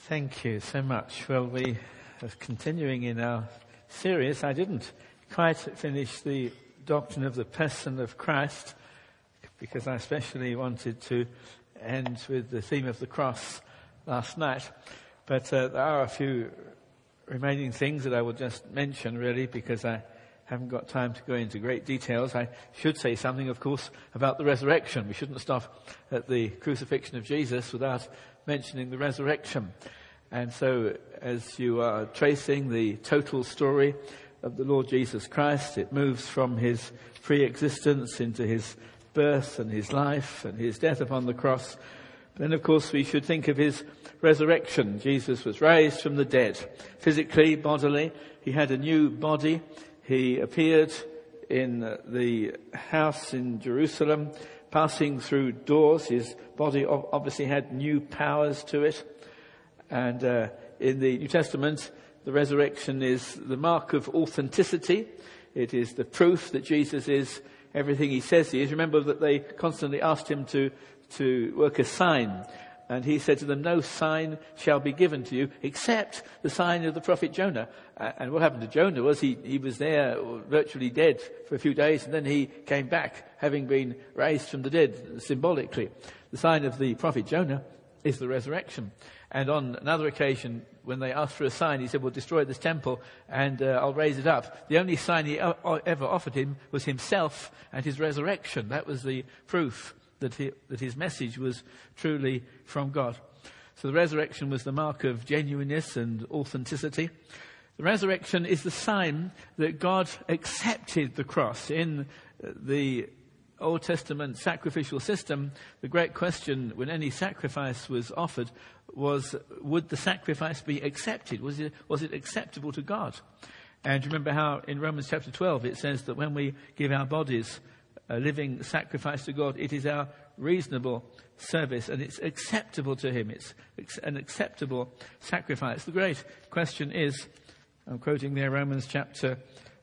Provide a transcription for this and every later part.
Thank you so much. Well, we are continuing in our series. I didn't quite finish the doctrine of the person of Christ because I especially wanted to end with the theme of the cross last night. But there are a few remaining things that I will just mention really because I haven't got time to go into great details. I should say something, of course, about the resurrection. We shouldn't stop at the crucifixion of Jesus without mentioning the resurrection. And so as you are tracing the total story of the Lord Jesus Christ, it moves from his pre-existence into his birth and his life and his death upon the cross. Then, of course, we should think of his resurrection. Jesus was raised from the dead, physically, bodily. He had a new body. He appeared in the house in Jerusalem, passing through doors. His body obviously had new powers to it. And in the New Testament, the resurrection is the mark of authenticity. It is the proof that Jesus is everything he says he is. Remember that they constantly asked him to work a sign. And he said to them, "No sign shall be given to you except the sign of the prophet Jonah." And what happened to Jonah was he was there virtually dead for a few days, and then he came back having been raised from the dead symbolically. The sign of the prophet Jonah is the resurrection. And on another occasion, when they asked for a sign, he said, "Well, destroy this temple and I'll raise it up." The only sign he ever offered him was himself and his resurrection. That was the proof that his message was truly from God. So the resurrection was the mark of genuineness and authenticity. The resurrection is the sign that God accepted the cross. In the Old Testament sacrificial system, the great question when any sacrifice was offered was, would the sacrifice be accepted? Was it acceptable to God? And remember how in Romans chapter 12 it says that when we give our bodies a living sacrifice to God, it is our reasonable service and it's acceptable to him. It's an acceptable sacrifice. The great question is, I'm quoting there Romans chapter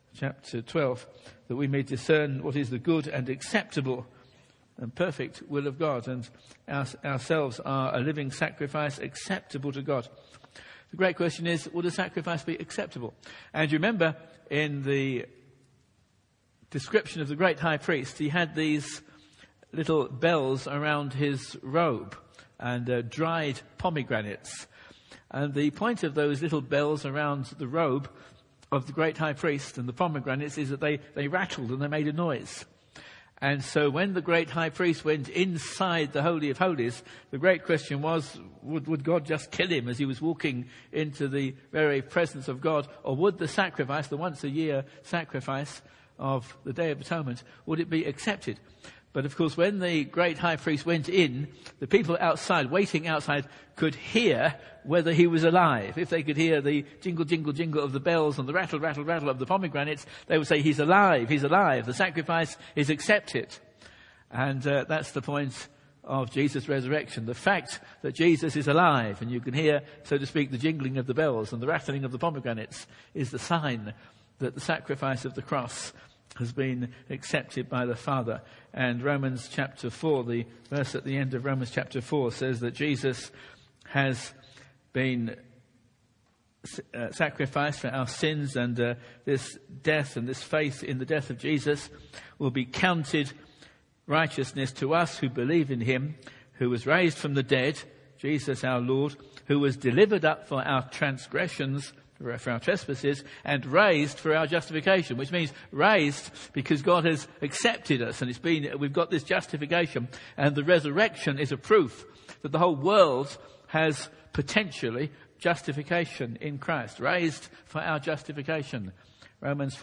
12, that we may discern what is the good and acceptable and perfect will of God, and ourselves are a living sacrifice acceptable to God. The great question is, would a sacrifice be acceptable? And you remember in the description of the great high priest, he had these little bells around his robe and dried pomegranates. And the point of those little bells around the robe of the great high priest and the pomegranates is that they rattled and they made a noise. And so when the great high priest went inside the Holy of Holies, the great question was, would God just kill him as he was walking into the very presence of God? Or would the sacrifice, the once a year sacrifice of the Day of Atonement, would it be accepted? But of course, when the great high priest went in, the people outside, waiting outside, could hear whether he was alive. If they could hear the jingle, jingle, jingle of the bells and the rattle, rattle, rattle of the pomegranates, they would say, he's alive, he's alive. The sacrifice is accepted. And that's the point of Jesus' resurrection. The fact that Jesus is alive, and you can hear, so to speak, the jingling of the bells and the rattling of the pomegranates, is the sign that the sacrifice of the cross has been accepted by the Father. And Romans chapter 4, the verse at the end of Romans chapter 4 says that Jesus has been sacrificed for our sins, and this death and this faith in the death of Jesus will be counted righteousness to us who believe in him, who was raised from the dead, Jesus our Lord, who was delivered up for our transgressions, for our trespasses, and raised for our justification, which means raised because God has accepted us, and we've got this justification, and the resurrection is a proof that the whole world has potentially justification in Christ, raised for our justification. Romans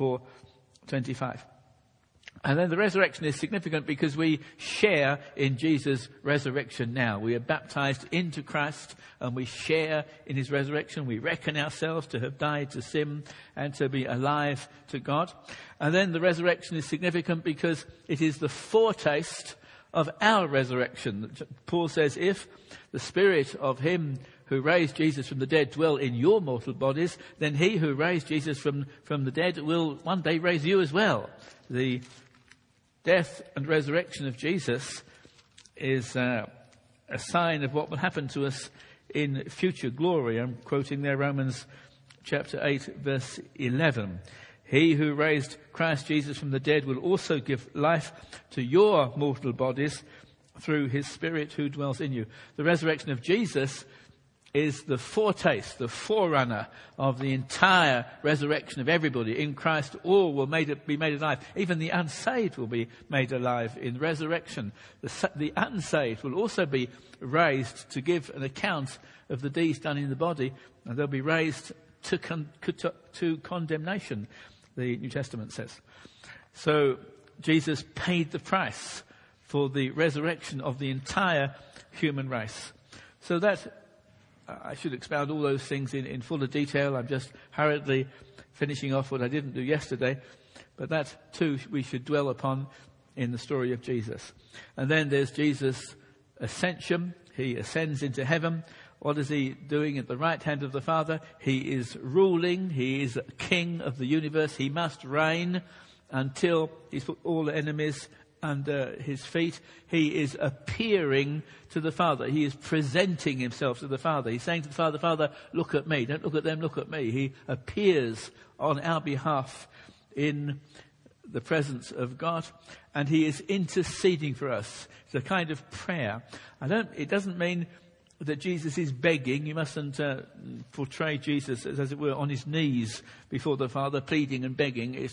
4:25. And then the resurrection is significant because we share in Jesus' resurrection now. We are baptized into Christ and we share in his resurrection. We reckon ourselves to have died to sin and to be alive to God. And then the resurrection is significant because it is the foretaste of our resurrection. Paul says, if the spirit of him who raised Jesus from the dead dwell in your mortal bodies, then he who raised Jesus from the dead will one day raise you as well. The death and resurrection of Jesus is a sign of what will happen to us in future glory. I'm quoting there Romans chapter 8, verse 11. He who raised Christ Jesus from the dead will also give life to your mortal bodies through his Spirit who dwells in you. The resurrection of Jesus is the foretaste, the forerunner of the entire resurrection of everybody. In Christ, all will be made alive. Even the unsaved will be made alive in resurrection. The unsaved will also be raised to give an account of the deeds done in the body, and they'll be raised to condemnation, the New Testament says. So Jesus paid the price for the resurrection of the entire human race. So that I should expound all those things in fuller detail. I'm just hurriedly finishing off what I didn't do yesterday. But that too we should dwell upon in the story of Jesus. And then there's Jesus' ascension. He ascends into heaven. What is he doing at the right hand of the Father? He is ruling. He is king of the universe. He must reign until he's put all the enemies under his feet. He is appearing to the Father. He is presenting himself to the Father. He's saying to the Father, Father, look at me. Don't look at them, look at me. He appears on our behalf in the presence of God, and he is interceding for us. It's a kind of prayer. It doesn't mean that Jesus is begging. You mustn't portray Jesus as it were, on his knees before the Father, pleading and begging. It's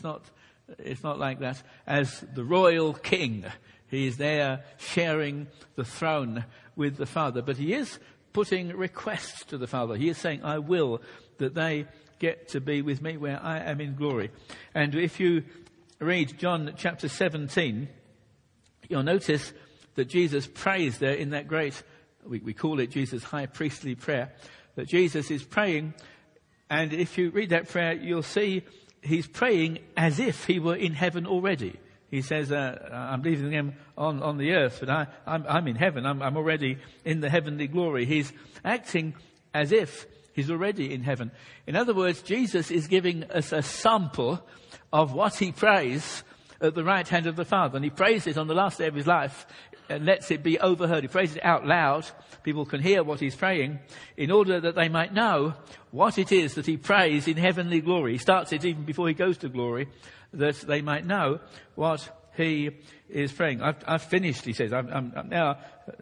not like that. As the royal king, he is there sharing the throne with the Father. But he is putting requests to the Father. He is saying, I will that they get to be with me where I am in glory. And if you read John chapter 17, you'll notice that Jesus prays there in that great, we call it Jesus' high priestly prayer, that Jesus is praying. And if you read that prayer, you'll see he's praying as if he were in heaven already. He says, I'm leaving them on the earth, but I'm in heaven. I'm already in the heavenly glory. He's acting as if he's already in heaven. In other words, Jesus is giving us a sample of what he prays at the right hand of the Father. And he prays it on the last day of his life and lets it be overheard. He prays it out loud. People can hear what he's praying in order that they might know what it is that he prays in heavenly glory. He starts it even before he goes to glory, that they might know what he is praying. I've finished, he says. I'm now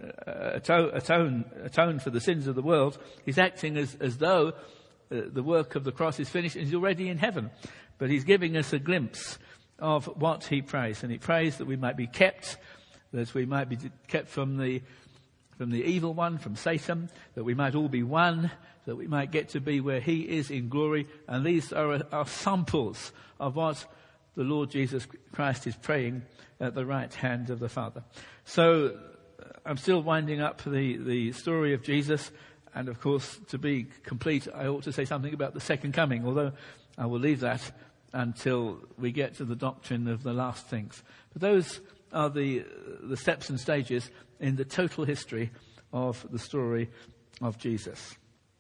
atoned for the sins of the world. He's acting as though the work of the cross is finished and he's already in heaven. But he's giving us a glimpse of what he prays. And he prays that we might be kept, that we might be kept from the evil one, from Satan, that we might all be one, that we might get to be where he is in glory. And these are samples of what the Lord Jesus Christ is praying at the right hand of the Father. So I'm still winding up the story of Jesus. And of course, to be complete, I ought to say something about the second coming, although I will leave that until we get to the doctrine of the last things. But those are the steps and stages in the total history of the story of Jesus.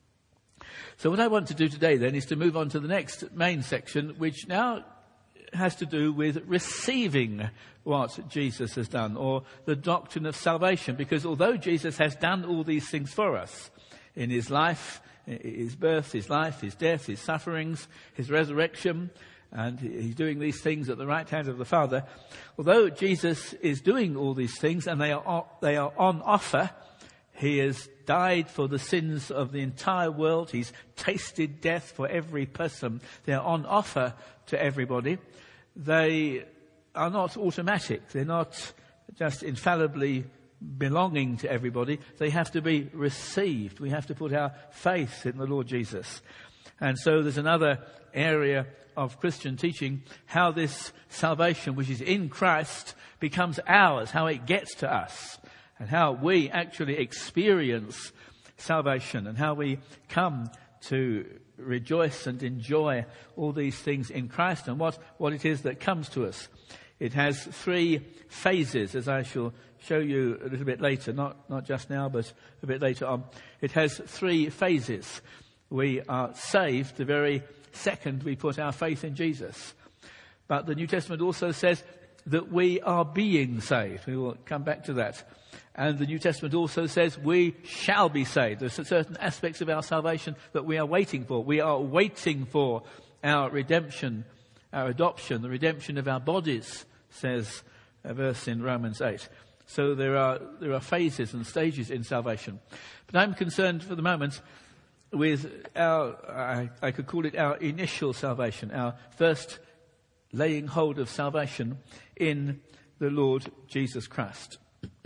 So what I want to do today then is to move on to the next main section, which now has to do with receiving what Jesus has done, or the doctrine of salvation. Because although Jesus has done all these things for us in his life, his birth, his life, his death, his sufferings, his resurrection, and he's doing these things at the right hand of the Father. Although Jesus is doing all these things and they are on offer, he has died for the sins of the entire world. He's tasted death for every person. They are on offer to everybody. They are not automatic. They're not just infallibly belonging to everybody. They have to be received. We have to put our faith in the Lord Jesus. And so there's another area of Christian teaching, how this salvation, which is in Christ, becomes ours, how it gets to us, and how we actually experience salvation, and how we come to rejoice and enjoy all these things in Christ, and what it is that comes to us. It has three phases, as I shall show you a little bit later, not just now, but a bit later on. It has three phases. We are saved the very second we put our faith in Jesus. But the New Testament also says that we are being saved. We will come back to that. And the New Testament also says we shall be saved. There's certain aspects of our salvation that we are waiting for. We are waiting for our redemption, our adoption, the redemption of our bodies, says a verse in Romans 8. So there are phases and stages in salvation. But I'm concerned for the moment with I could call it our initial salvation, our first laying hold of salvation in the Lord Jesus Christ.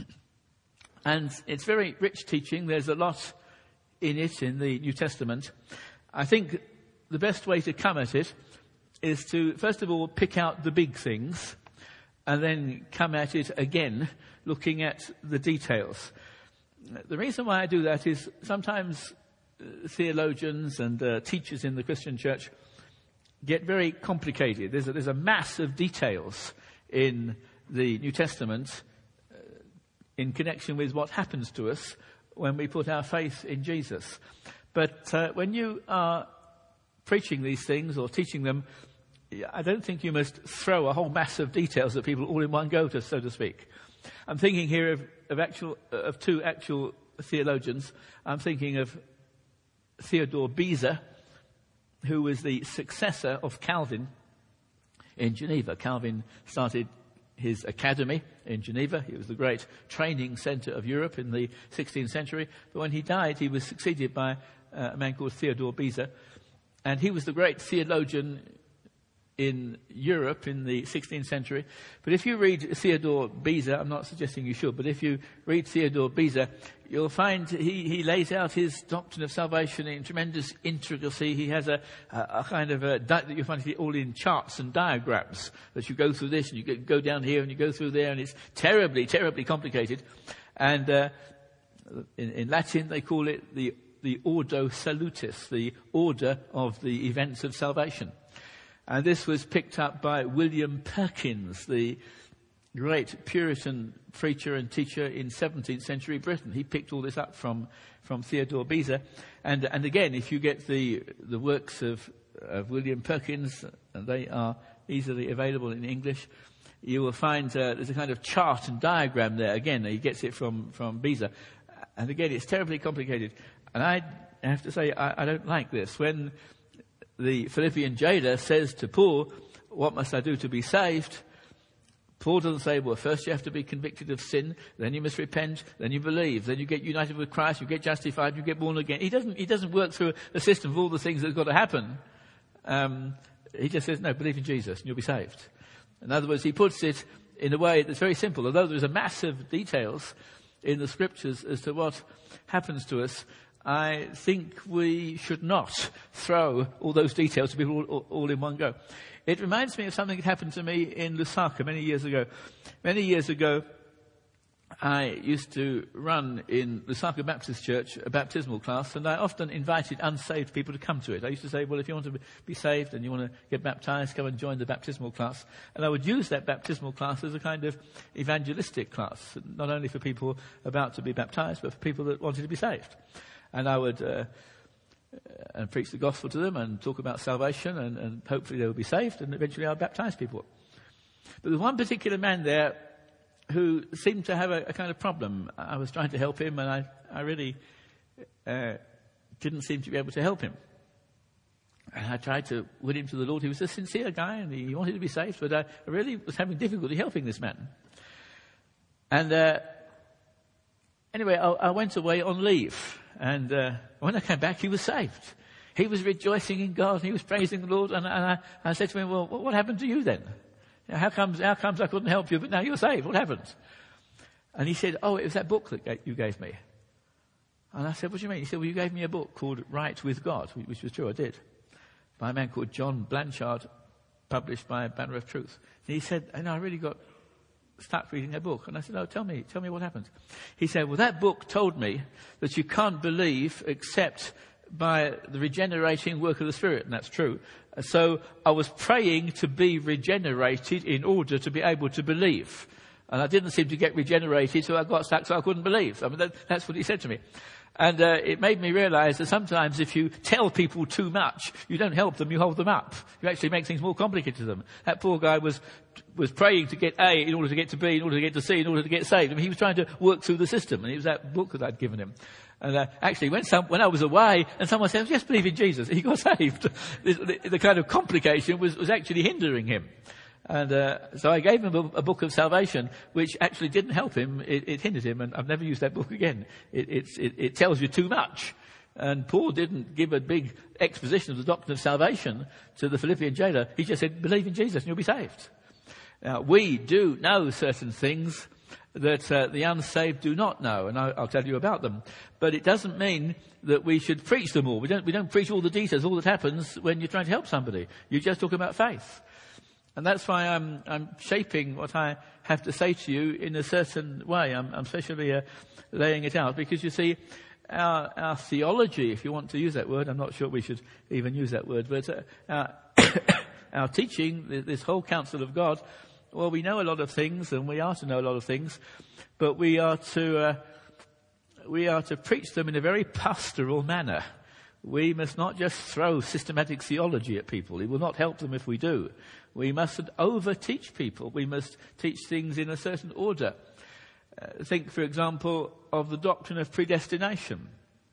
And it's very rich teaching. There's a lot in it in the New Testament. I think the best way to come at it is to, first of all, pick out the big things and then come at it again, looking at the details. The reason why I do that is sometimes theologians and teachers in the Christian church get very complicated. There's a mass of details in the New Testament in connection with what happens to us when we put our faith in Jesus. But when you are preaching these things or teaching them, I don't think you must throw a whole mass of details at people all in one go, so to speak. I'm thinking here of two actual theologians. I'm thinking of Theodore Beza, who was the successor of Calvin in Geneva. Calvin started his academy in Geneva. It was the great training center of Europe in the 16th century. But when he died, he was succeeded by a man called Theodore Beza. And he was the great theologian in Europe in the 16th century. But if you read Theodore Beza, I'm not suggesting you should, but if you read Theodore Beza, you'll find he lays out his doctrine of salvation in tremendous intricacy. He has a kind of that you find it all in charts and diagrams, that you go through this and you go down here and you go through there, and it's terribly, terribly complicated. And in Latin they call it the Ordo Salutis, the order of the events of salvation. And this was picked up by William Perkins, the great Puritan preacher and teacher in 17th century Britain. He picked all this up from Theodore Beza. And again, if you get the works of William Perkins, and they are easily available in English, you will find there's a kind of chart and diagram there. Again, he gets it from Beza. And again, it's terribly complicated. And I have to say, I don't like this. When the Philippian jailer says to Paul, "What must I do to be saved?" Paul doesn't say, well, first you have to be convicted of sin, then you must repent, then you believe, then you get united with Christ, you get justified, you get born again. He doesn't work through a system of all the things that have got to happen. He just says, no, believe in Jesus and you'll be saved. In other words, he puts it in a way that's very simple. Although there's a massive details in the scriptures as to what happens to us, I think we should not throw all those details to people all in one go. It reminds me of something that happened to me in Lusaka many years ago. Many years ago, I used to run in Lusaka Baptist Church a baptismal class, and I often invited unsaved people to come to it. I used to say, well, if you want to be saved and you want to get baptized, come and join the baptismal class. And I would use that baptismal class as a kind of evangelistic class, not only for people about to be baptized, but for people that wanted to be saved. And I would and preach the gospel to them and talk about salvation, and hopefully they would be saved, and eventually I would baptize people. But there's one particular man there who seemed to have a kind of problem. I was trying to help him, and I really didn't seem to be able to help him. And I tried to win him to the Lord. He was a sincere guy, and he wanted to be saved, but I really was having difficulty helping this man. And anyway, I went away on leave. And when I came back, he was saved. He was rejoicing in God. He was praising the Lord. And I said to him, well, what happened to you then? How comes I couldn't help you, but now you're saved? What happened? And he said, oh, it was that book that you gave me. And I said, what do you mean? He said, well, you gave me a book called Right with God, which was true, I did, by a man called John Blanchard, published by Banner of Truth. And he said, and I really got stuck reading that book. And I said, oh, tell me what happened. He said, well, that book told me that you can't believe except by the regenerating work of the Spirit. And that's true. So I was praying to be regenerated in order to be able to believe. And I didn't seem to get regenerated, so I got stuck, so I couldn't believe. I mean, that's what he said to me. And it made me realize that sometimes if you tell people too much, you don't help them, you hold them up. You actually make things more complicated to them. That poor guy was praying to get A in order to get to B, in order to get to C, in order to get saved. I mean, he was trying to work through the system, and it was that book that I'd given him. And actually, when I was away, and someone said, "Just believe in Jesus," he got saved. The kind of complication was actually hindering him. And so I gave him a book of salvation, which actually didn't help him. It hindered him, and I've never used that book again. It tells you too much. And Paul didn't give a big exposition of the doctrine of salvation to the Philippian jailer. He just said, believe in Jesus and you'll be saved. Now, we do know certain things that the unsaved do not know, and I'll tell you about them. But it doesn't mean that we should preach them all. We don't preach all the details, all that happens when you're trying to help somebody. You just talk about faith. And that's why I'm shaping what I have to say to you in a certain way. I'm especially laying it out because, you see, our theology, if you want to use that word, I'm not sure we should even use that word, but our teaching, this whole counsel of God, well, we know a lot of things, and we are to know a lot of things, but we are to preach them in a very pastoral manner. We must not just throw systematic theology at people. It will not help them if we do. We mustn't over-teach people. We must teach things in a certain order. Think, for example, of the doctrine of predestination.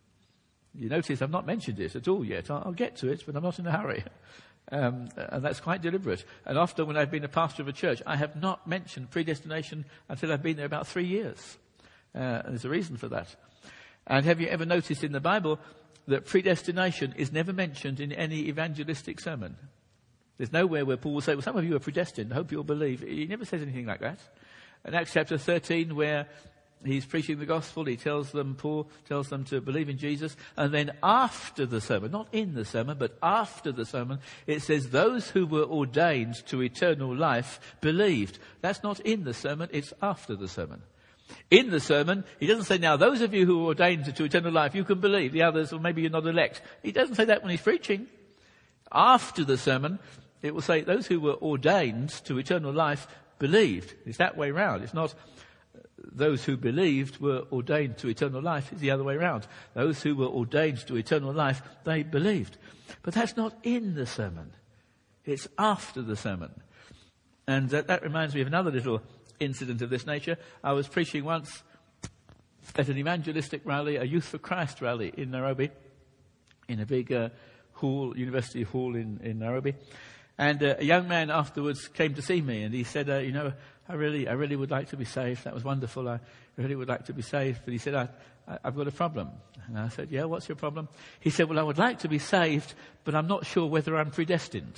You notice I've not mentioned it at all yet. I'll get to it, but I'm not in a hurry. And that's quite deliberate. And often when I've been a pastor of a church, I have not mentioned predestination until I've been there about 3 years. And there's a reason for that. And have you ever noticed in the Bible that predestination is never mentioned in any evangelistic sermon? There's nowhere where Paul will say, well, some of you are predestined, I hope you'll believe. He never says anything like that. In Acts chapter 13, where he's preaching the gospel, Paul tells them to believe in Jesus. And then after the sermon, not in the sermon, but after the sermon, it says, those who were ordained to eternal life believed. That's not in the sermon, it's after the sermon. In the sermon, he doesn't say, now, those of you who are ordained to eternal life, you can believe. The others, or maybe you're not elect. He doesn't say that when he's preaching. After the sermon, it will say, those who were ordained to eternal life believed. It's that way round. It's not those who believed were ordained to eternal life. It's the other way round. Those who were ordained to eternal life, they believed. But that's not in the sermon. It's after the sermon. And that reminds me of another little incident of this nature. I was preaching once at an evangelistic rally, a Youth for Christ rally in Nairobi, in a big university hall in Nairobi. And a young man afterwards came to see me, and he said, I really would like to be saved. That was wonderful. I really would like to be saved. But he said, I've got a problem. And I said, yeah, what's your problem? He said, well, I would like to be saved, but I'm not sure whether I'm predestined.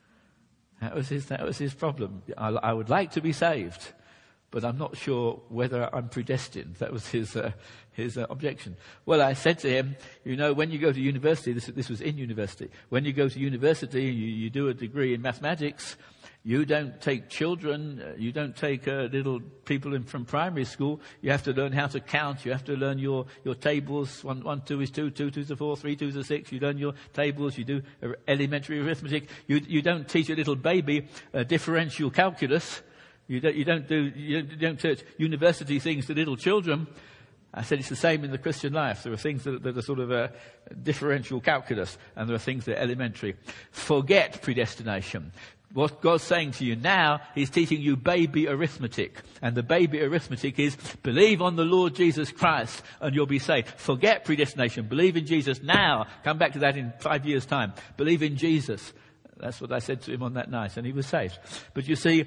That was his problem. I would like to be saved, but I'm not sure whether I'm predestined. That was his objection. Well, I said to him, when you go to university, this was in university, when you go to university, you do a degree in mathematics, you don't take children, you don't take little people from primary school. You have to learn how to count. You have to learn your tables. 1, 2 is 2, 2 2s are 4, 3 2s are 6. You learn your tables. You do elementary arithmetic. You don't teach a little baby differential calculus. You don't teach university things to little children. I said it's the same in the Christian life. There are things that are sort of a differential calculus, and there are things that are elementary. Forget predestination. What God's saying to you now, He's teaching you baby arithmetic. And the baby arithmetic is, believe on the Lord Jesus Christ and you'll be saved. Forget predestination. Believe in Jesus now. Come back to that in 5 years' time. Believe in Jesus. That's what I said to him on that night, and he was saved. But you see,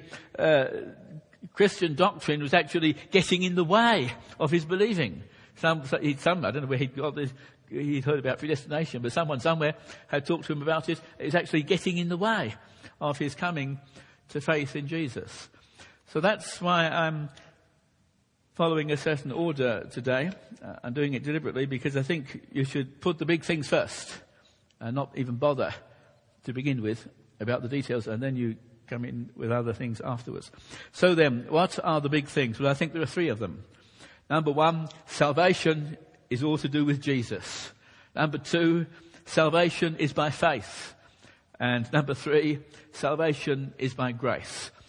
Christian doctrine was actually getting in the way of his believing. I don't know where he'd got this. He'd heard about predestination, but someone somewhere had talked to him about it. It's actually getting in the way of his coming to faith in Jesus. So that's why I'm following a certain order today. I'm doing it deliberately because I think you should put the big things first and not even bother to begin with about the details, and then you come in with other things afterwards. So then, what are the big things? Well, I think there are 3 of them. Number 1, salvation is all to do with Jesus. Number 2, salvation is by faith. And number 3, salvation is by grace.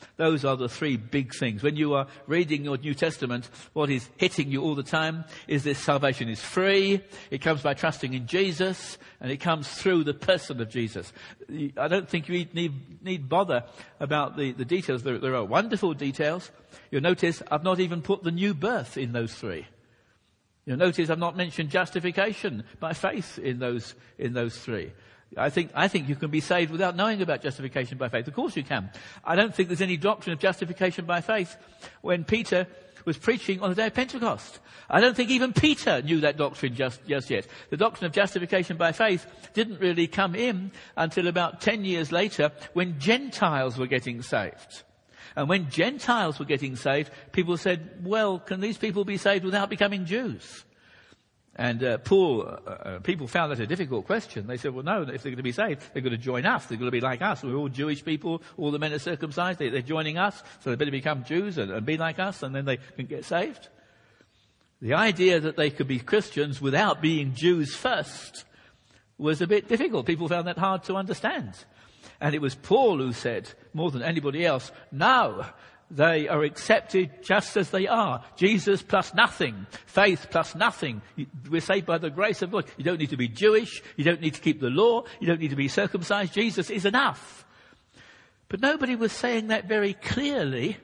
Those are the three big things. When you are reading your New Testament, what is hitting you all the time is this: salvation is free, it comes by trusting in Jesus, and it comes through the person of Jesus. I don't think you need bother about the details. There are wonderful details. You'll notice I've not even put the new birth in those three. You'll notice I've not mentioned justification by faith in those three. I think you can be saved without knowing about justification by faith. Of course you can. I don't think there's any doctrine of justification by faith when Peter was preaching on the day of Pentecost. I don't think even Peter knew that doctrine just yet. The doctrine of justification by faith didn't really come in until about 10 years later, when Gentiles were getting saved. And when Gentiles were getting saved, people said, well, can these people be saved without becoming Jews? And people found that a difficult question. They said, well, no, if they're going to be saved, they're going to join us. They're going to be like us. We're all Jewish people. All the men are circumcised. They're joining us. So they better become Jews and be like us, and then they can get saved. The idea that they could be Christians without being Jews first was a bit difficult. People found that hard to understand. And it was Paul who said, more than anybody else, no, they are accepted just as they are. Jesus plus nothing. Faith plus nothing. We're saved by the grace of God. You don't need to be Jewish. You don't need to keep the law. You don't need to be circumcised. Jesus is enough. But nobody was saying that very clearly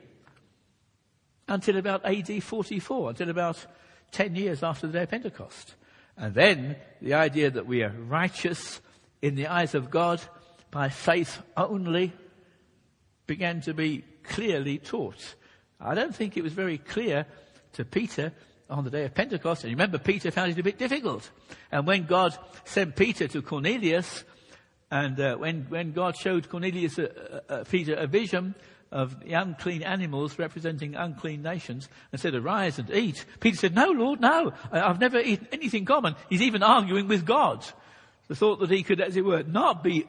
until about AD 44, until about 10 years after the day of Pentecost. And then the idea that we are righteous in the eyes of God by faith only began to be clearly taught. I don't think it was very clear to Peter on the day of Pentecost. And you remember, Peter found it a bit difficult. And when God sent Peter to Cornelius, and when God showed Cornelius Peter a vision of the unclean animals representing unclean nations, and said, arise and eat, Peter said, no, Lord, no, I've never eaten anything common. He's even arguing with God. The thought that he could, as it were, not be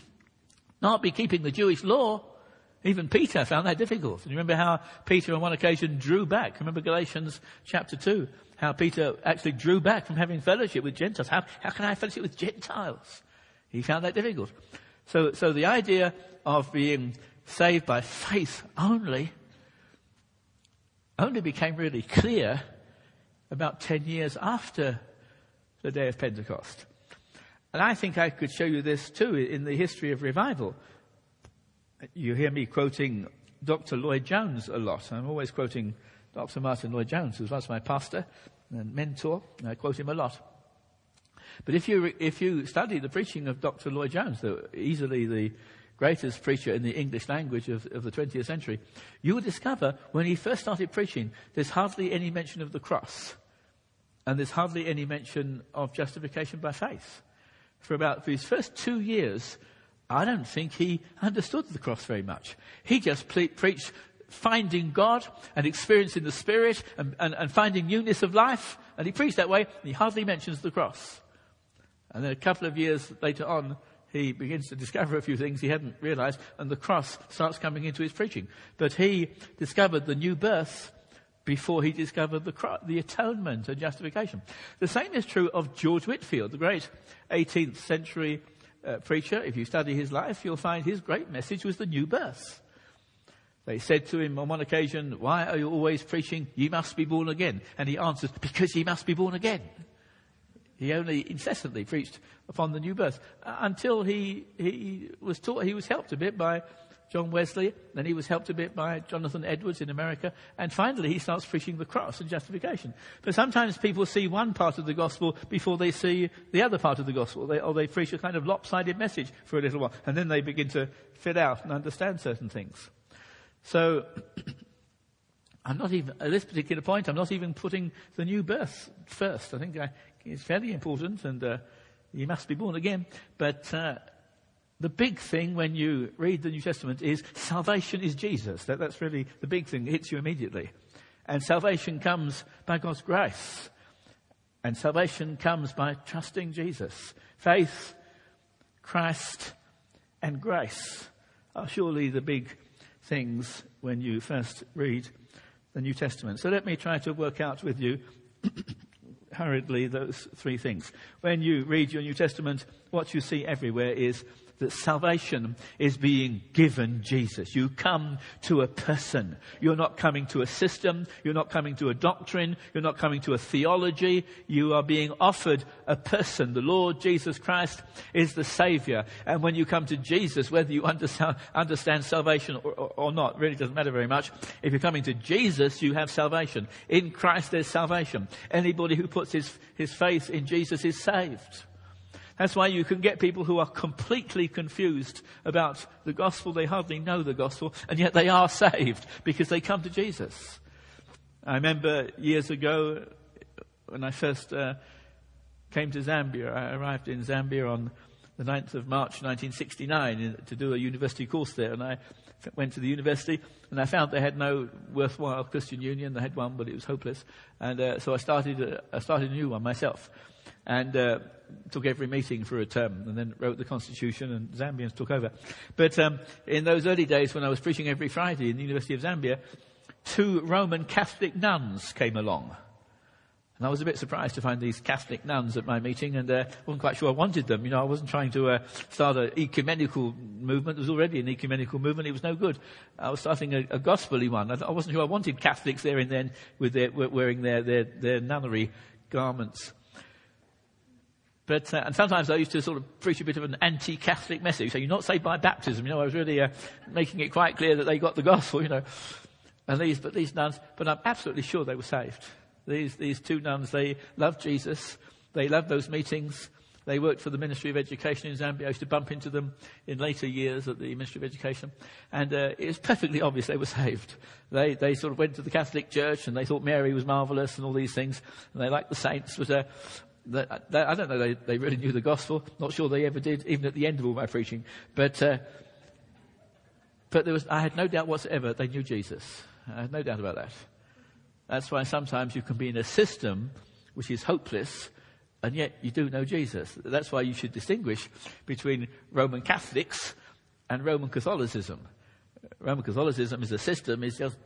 keeping the Jewish law. Even Peter found that difficult. And you remember how Peter on one occasion drew back. Remember Galatians chapter 2, how Peter actually drew back from having fellowship with Gentiles. How can I have fellowship with Gentiles? He found that difficult. So the idea of being saved by faith only became really clear about 10 years after the day of Pentecost. And I think I could show you this too in the history of revival. You hear me quoting Dr. Lloyd Jones a lot. I'm always quoting Dr. Martin Lloyd Jones, who was my pastor and mentor. And I quote him a lot. But if you study the preaching of Dr. Lloyd Jones, easily the greatest preacher in the English language of the 20th century, you will discover when he first started preaching, there's hardly any mention of the cross. And there's hardly any mention of justification by faith. For his first 2 years, I don't think he understood the cross very much. He just preached finding God and experiencing the Spirit and finding newness of life. And he preached that way, and he hardly mentions the cross. And then a couple of years later on, he begins to discover a few things he hadn't realized, and the cross starts coming into his preaching. But he discovered the new birth before he discovered the atonement and justification. The same is true of George Whitefield, the great 18th century preacher. If you study his life, you'll find his great message was the new birth. They said to him on one occasion, why are you always preaching, ye must be born again? And he answered, because ye must be born again. He only incessantly preached upon the new birth until he was taught, he was helped a bit by John Wesley, then he was helped a bit by Jonathan Edwards in America, and finally he starts preaching the cross and justification. But sometimes people see one part of the gospel before they see the other part of the gospel, or they preach a kind of lopsided message for a little while, and then they begin to fit out and understand certain things. So, I'm not even, at this particular point, I'm not even putting the new birth first. I think it's fairly important, and you must be born again, but the big thing when you read the New Testament is salvation is Jesus. That's really the big thing that hits you immediately. And salvation comes by God's grace. And salvation comes by trusting Jesus. Faith, Christ, and grace are surely the big things when you first read the New Testament. So let me try to work out with you hurriedly those three things. When you read your New Testament, what you see everywhere is that salvation is being given Jesus. You come to a person. You're not coming to a system. You're not coming to a doctrine. You're not coming to a theology. You are being offered a person. The Lord Jesus Christ is the Savior. And when you come to Jesus, whether you understand salvation or not, really doesn't matter very much. If you're coming to Jesus, you have salvation. In Christ there's salvation. Anybody who puts his faith in Jesus is saved. That's why you can get people who are completely confused about the gospel. They hardly know the gospel, and yet they are saved because they come to Jesus. I remember years ago when I first came to Zambia. I arrived in Zambia on the 9th of March 1969 to do a university course there, and I went to the university and I found they had no worthwhile Christian union. They had one, but it was hopeless, and so I started a new one myself. And took every meeting for a term, and then wrote the Constitution, and Zambians took over. But in those early days when I was preaching every Friday in the University of Zambia, 2 Roman Catholic nuns came along. And I was a bit surprised to find these Catholic nuns at my meeting, and wasn't quite sure I wanted them. I wasn't trying to start an ecumenical movement. There was already an ecumenical movement. It was no good. I was starting a gospel-y one. I wasn't sure I wanted Catholics there and then with wearing their nunnery garments. But and sometimes I used to sort of preach a bit of an anti-Catholic message. So you're not saved by baptism. I was really making it quite clear that they got the gospel. And these nuns. But I'm absolutely sure they were saved. These 2 nuns, they loved Jesus. They loved those meetings. They worked for the Ministry of Education in Zambia. I used to bump into them in later years at the Ministry of Education. And it was perfectly obvious they were saved. They sort of went to the Catholic Church and they thought Mary was marvellous and all these things. And they liked the saints. But I don't know they really knew the gospel. Not sure they ever did, even at the end of all my preaching. But I had no doubt whatsoever they knew Jesus. I had no doubt about that. That's why sometimes you can be in a system which is hopeless, and yet you do know Jesus. That's why you should distinguish between Roman Catholics and Roman Catholicism. Roman Catholicism is a system. It's just,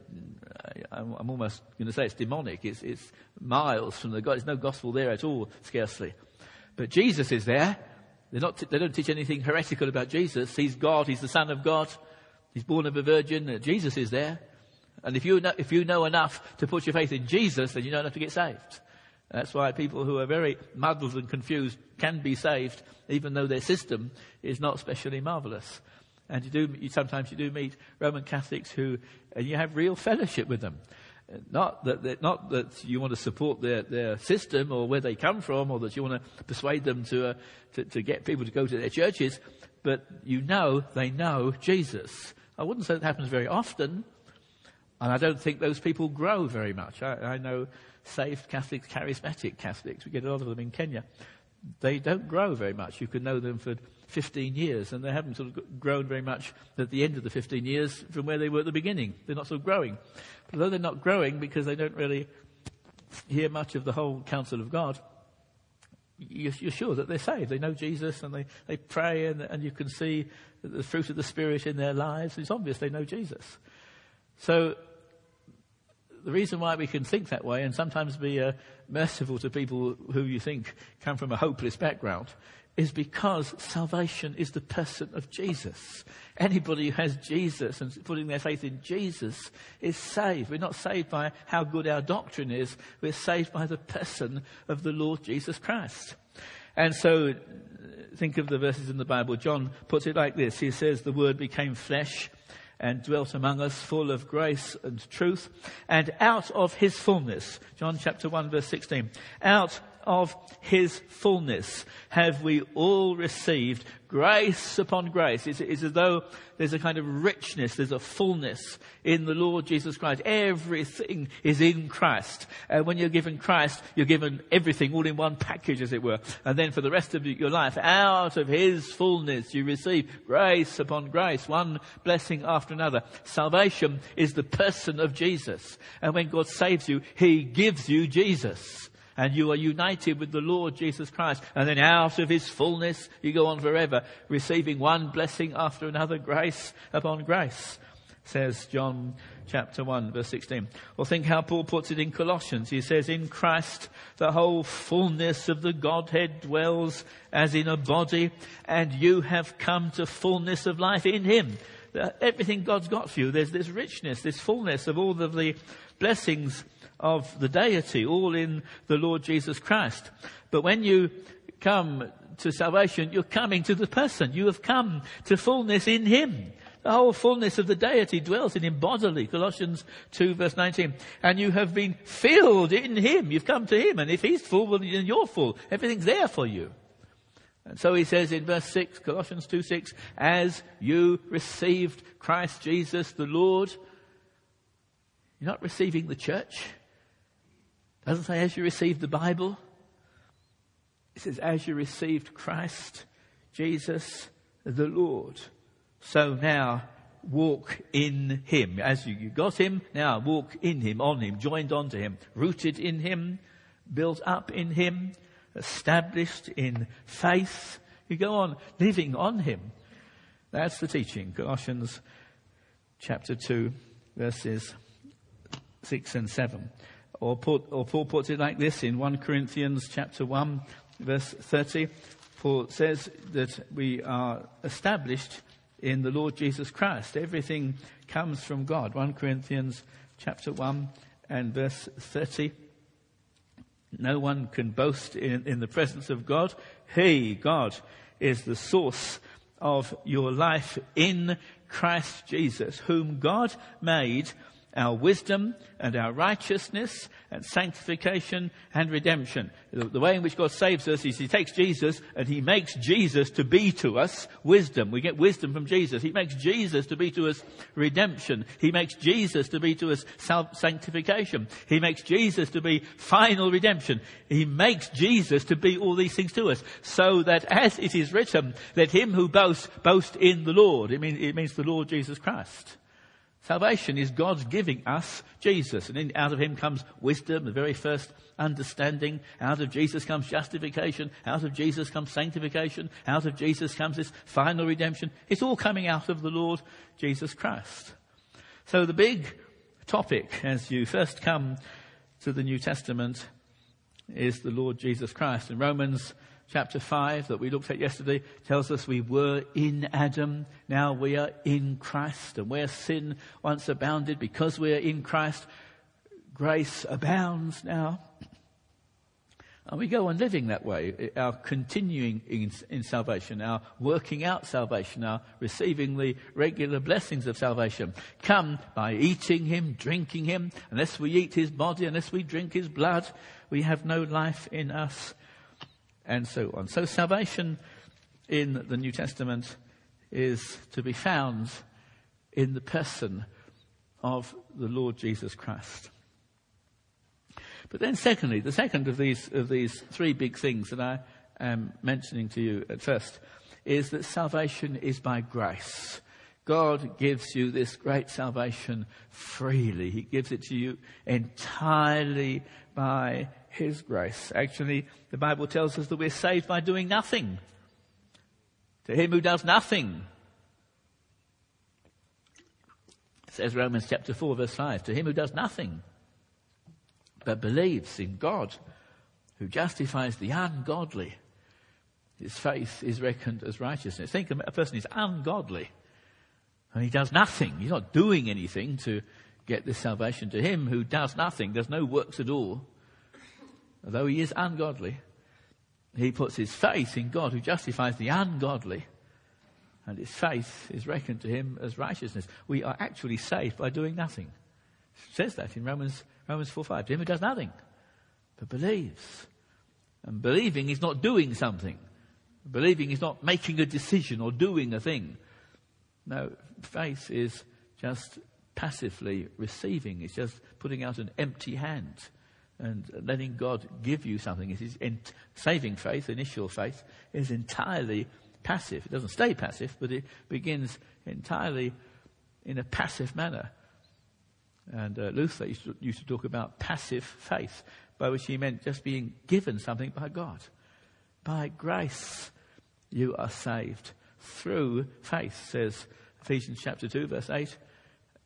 I'm almost going to say it's demonic. It's miles from the God. There's no gospel there at all, scarcely. But Jesus is there. They don't teach anything heretical about Jesus. He's God. He's the Son of God. He's born of a virgin. Jesus is there. And if you know enough to put your faith in Jesus, then you know enough to get saved. That's why people who are very muddled and confused can be saved, even though their system is not especially marvellous. And sometimes you do meet Roman Catholics and you have real fellowship with them. Not that you want to support their system or where they come from, or that you want to persuade them to get people to go to their churches, but they know Jesus. I wouldn't say that happens very often, and I don't think those people grow very much. I know saved Catholics, charismatic Catholics. We get a lot of them in Kenya. They don't grow very much. You could know them for 15 years, and they haven't sort of grown very much at the end of the 15 years from where they were at the beginning. They're not sort of growing. But though they're not growing because they don't really hear much of the whole counsel of God, you're sure that they're saved. They know Jesus, and they pray, and you can see the fruit of the Spirit in their lives. It's obvious they know Jesus. So the reason why we can think that way and sometimes be merciful to people who you think come from a hopeless background is because salvation is the person of Jesus. Anybody who has Jesus and putting their faith in Jesus is saved. We're not saved by how good our doctrine is. We're saved by the person of the Lord Jesus Christ. And so think of the verses in the Bible. John puts it like this. He says, the Word became flesh and dwelt among us, full of grace and truth, and out of his fullness, John chapter 1 verse 16, out of his fullness have we all received grace upon grace. It's as though there's a kind of richness, there's a fullness in the Lord Jesus Christ. Everything is in Christ. And when you're given Christ, you're given everything all in one package, as it were. And then for the rest of your life, out of his fullness, you receive grace upon grace, one blessing after another. Salvation is the person of Jesus. And when God saves you, he gives you Jesus. And you are united with the Lord Jesus Christ. And then out of his fullness, you go on forever, receiving one blessing after another, grace upon grace. says John chapter 1, verse 16. Or think how Paul puts it in Colossians. He says, in Christ the whole fullness of the Godhead dwells as in a body, and you have come to fullness of life in him. Everything God's got for you, there's this richness, this fullness of all of the blessings of the deity, all in the Lord Jesus Christ. But when you come to salvation, you're coming to the person. You have come to fullness in him. The whole fullness of the deity dwells in him bodily. Colossians 2 verse 19. And you have been filled in him. You've come to him. And if he's full, well, then you're full. Everything's there for you. And so he says in verse 6, Colossians 2:6, as you received Christ Jesus the Lord. You're not receiving the church. It doesn't say as you received the Bible. It says as you received Christ Jesus the Lord. So now walk in him. As you got him, now walk in him, on him, joined onto him, rooted in him, built up in him, established in faith. You go on living on him. That's the teaching. Colossians chapter 2, verses 6 and 7. Or Paul puts it like this in 1 Corinthians chapter 1, verse 30. Paul says that we are established in the Lord Jesus Christ. Everything comes from God. 1 Corinthians chapter 1 and verse 30. No one can boast in the presence of God. He, God, is the source of your life in Christ Jesus, whom God made our wisdom and our righteousness and sanctification and redemption. The way in which God saves us is he takes Jesus and he makes Jesus to be to us wisdom. We get wisdom from Jesus. He makes Jesus to be to us redemption. He makes Jesus to be to us sanctification. He makes Jesus to be final redemption. He makes Jesus to be all these things to us, so that as it is written, let him who boasts, boast in the Lord. It means the Lord Jesus Christ. Salvation is God's giving us Jesus. And out of him comes wisdom, the very first understanding. Out of Jesus comes justification. Out of Jesus comes sanctification. Out of Jesus comes this final redemption. It's all coming out of the Lord Jesus Christ. So the big topic as you first come to the New Testament is the Lord Jesus Christ. In Romans chapter 5 that we looked at yesterday tells us we were in Adam, now we are in Christ. And where sin once abounded, because we are in Christ, grace abounds now. And we go on living that way, our continuing in salvation, our working out salvation, our receiving the regular blessings of salvation, come by eating him, drinking him. Unless we eat his body, unless we drink his blood, we have no life in us. And so on. So salvation in the New Testament is to be found in the person of the Lord Jesus Christ. But then secondly, the second of these three big things that I am mentioning to you at first is that salvation is by grace. God gives you this great salvation freely. He gives it to you entirely by his grace. Actually, the Bible tells us that we're saved by doing nothing. To him who does nothing. It says Romans chapter 4 verse 5. To him who does nothing but believes in God, who justifies the ungodly, his faith is reckoned as righteousness. Think a person is ungodly and he does nothing. He's not doing anything to get this salvation. To him who does nothing, there's no works at all, although he is ungodly, he puts his faith in God who justifies the ungodly, and his faith is reckoned to him as righteousness. We are actually saved by doing nothing. It says that in Romans 4:5. To him who does nothing, but believes. And believing is not doing something. Believing is not making a decision or doing a thing. No, faith is just passively receiving. It's just putting out an empty hand and letting God give you something. It is saving faith, initial faith, is entirely passive. It doesn't stay passive, but it begins entirely in a passive manner. And Luther used to talk about passive faith, by which he meant just being given something by God. By grace you are saved through faith, says Ephesians chapter 2 verse 8.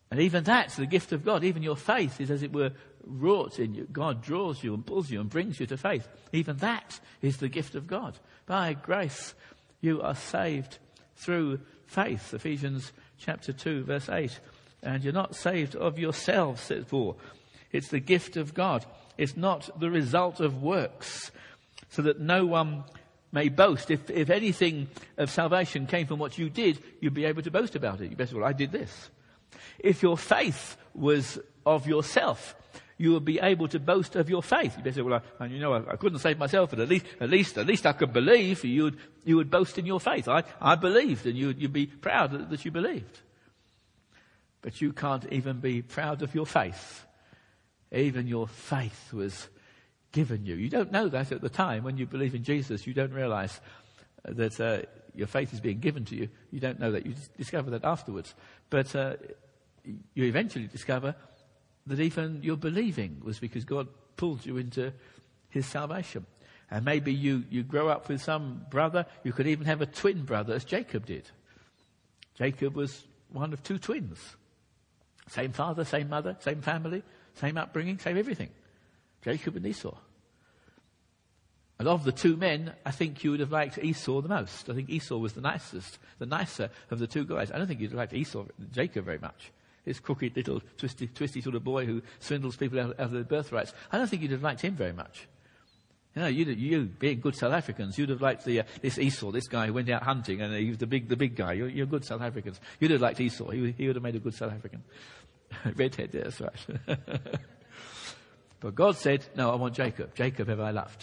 And even that's the gift of God. Even your faith is, as it were, wrought in you. God draws you and pulls you and brings you to faith. Even that is the gift of God. By grace, you are saved through faith. Ephesians chapter 2, verse 8. And you're not saved of yourselves, says Paul. It's the gift of God. It's not the result of works, so that no one may boast. If anything of salvation came from what you did, you'd be able to boast about it. You'd say, well, I did this. If your faith was of yourself, you would be able to boast of your faith. You'd say, well, I couldn't save myself, but at least I could believe. You would boast in your faith. I believed, and you'd be proud that you believed. But you can't even be proud of your faith. Even your faith was given you. You don't know that at the time. When you believe in Jesus, you don't realize that your faith is being given to you. You don't know that. You discover that afterwards. But you eventually discover that even your believing was because God pulled you into his salvation. And maybe you grow up with some brother. You could even have a twin brother, as Jacob did. Jacob was one of two twins. Same father, same mother, same family, same upbringing, same everything. Jacob and Esau. And of the two men, I think you would have liked Esau the most. I think Esau was the nicer of the two guys. I don't think you'd have liked Jacob very much. This crooked little twisty sort of boy who swindles people out of their birthrights. I don't think you'd have liked him very much. You being good South Africans, you'd have liked this Esau, this guy who went out hunting, and he was the big guy. You're good South Africans. You'd have liked Esau. He would have made a good South African. Redhead, yeah, that's right. But God said, no, I want Jacob. Jacob have I loved.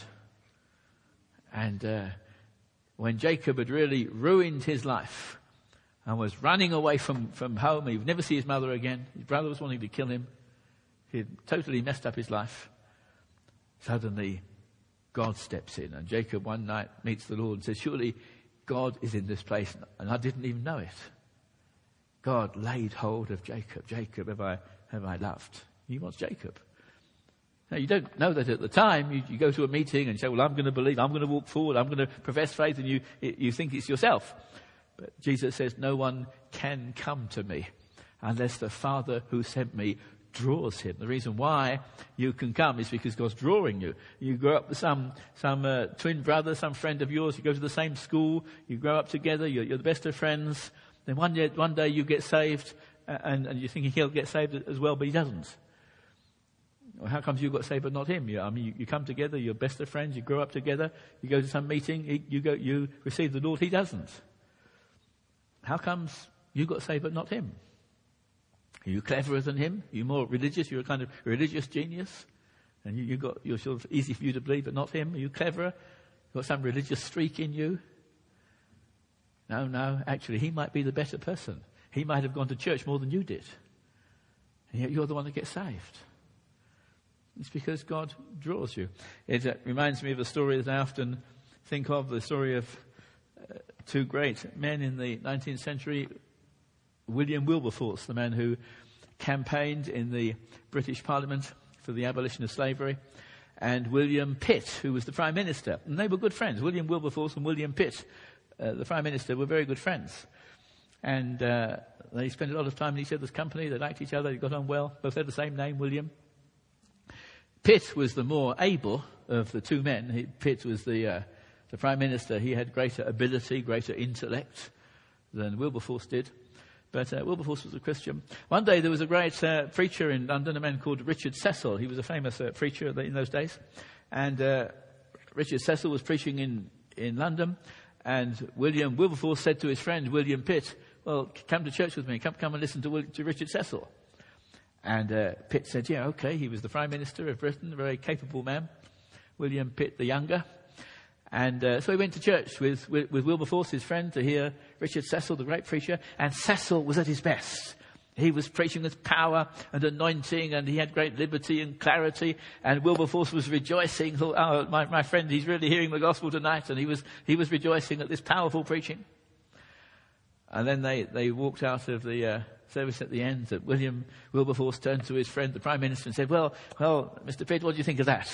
And when Jacob had really ruined his life and was running away from home, he would never see his mother again. His brother was wanting to kill him. He had totally messed up his life. Suddenly, God steps in, and Jacob one night meets the Lord and says, surely God is in this place, and I didn't even know it. God laid hold of Jacob. Jacob have I loved. He wants Jacob. Now, you don't know that at the time. You go to a meeting and you say, well, I'm going to believe, I'm going to walk forward, I'm going to profess faith, and you think it's yourself. But Jesus says, no one can come to me unless the Father who sent me draws him. The reason why you can come is because God's drawing you. You grow up with some twin brother, some friend of yours, you go to the same school, you grow up together, you're the best of friends. Then one day you get saved, and you're thinking he'll get saved as well, but he doesn't. Well, how comes you got saved but not him? You come together, you're best of friends, you grow up together, you go to some meeting, you receive the Lord, he doesn't. How comes you got saved but not him? Are you cleverer than him? Are you more religious? You're a kind of religious genius, and you're sort of easy for you to believe, but not him. Are you cleverer? You've got some religious streak in you? No, actually, he might be the better person. He might have gone to church more than you did. And yet you're the one that gets saved. It's because God draws you. It reminds me of a story that I often think of, the story of two great men in the 19th century. William Wilberforce, the man who campaigned in the British Parliament for the abolition of slavery, and William Pitt, who was the Prime Minister. And they were good friends. William Wilberforce and William Pitt, the Prime Minister, were very good friends. And they spent a lot of time in each other's company. They liked each other. They got on well. Both had the same name, William. Pitt was the more able of the two men. Pitt was the Prime Minister. He had greater ability, greater intellect than Wilberforce did. But Wilberforce was a Christian. One day there was a great preacher in London, a man called Richard Cecil. He was a famous preacher in those days. And Richard Cecil was preaching in London. And William Wilberforce said to his friend, William Pitt, well, come to church with me. Come and listen to Richard Cecil. And Pitt said, yeah, okay. He was the Prime Minister of Britain, a very capable man. William Pitt the younger. And so he went to church with Wilberforce, his friend, to hear Richard Cecil, the great preacher. And Cecil was at his best. He was preaching with power and anointing, and he had great liberty and clarity. And Wilberforce was rejoicing. Thought, oh, my friend, he's really hearing the gospel tonight. And he was rejoicing at this powerful preaching. And then they walked out of the service at the end. That William Wilberforce turned to his friend, the Prime Minister, and said, well, Mr. Pitt, what do you think of that?